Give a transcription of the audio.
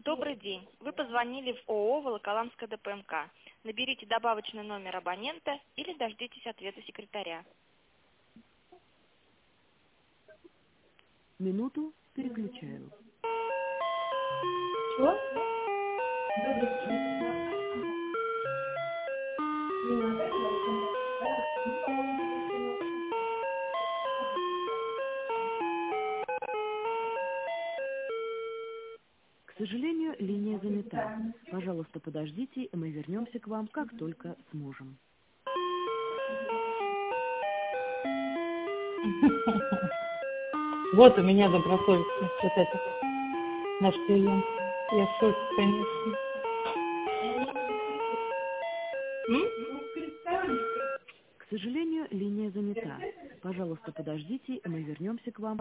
Добрый день. Вы позвонили в ООО «Волоколамская ДПМК». Наберите добавочный номер абонента или дождитесь ответа секретаря. Минуту переключаю. Чего? К сожалению, линия занята. Пожалуйста, подождите, и мы вернемся к вам, как только сможем. Вот у меня добросовестность вот это. Наш клиент. Я в шоке, конечно. К сожалению, линия занята. Пожалуйста, подождите, и мы вернемся к вам.